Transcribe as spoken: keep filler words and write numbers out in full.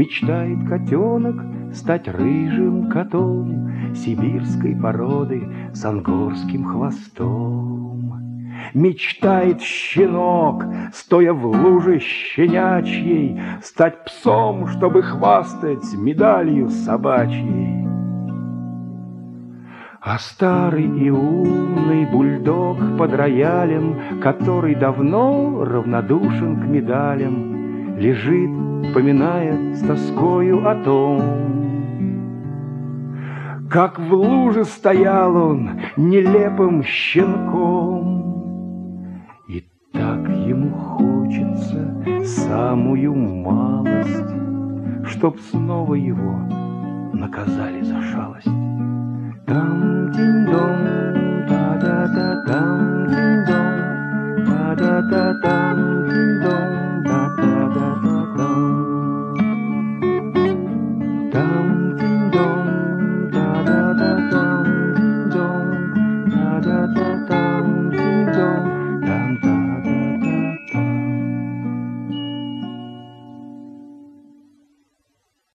Мечтает котенок стать рыжим котом сибирской породы с ангорским хвостом. Мечтает щенок, стоя в луже щенячьей, стать псом, чтобы хвастать медалью собачьей. А старый и умный бульдог под роялем, который давно равнодушен к медалям, лежит, вспоминая с тоскою о том, как в луже стоял он нелепым щенком. И так ему хочется самую малость, чтоб снова его наказали за шалость. Там-динь-дон, та-да-да-дам-динь-дон, та-да-да-дам-динь-дон, та-да-да-да.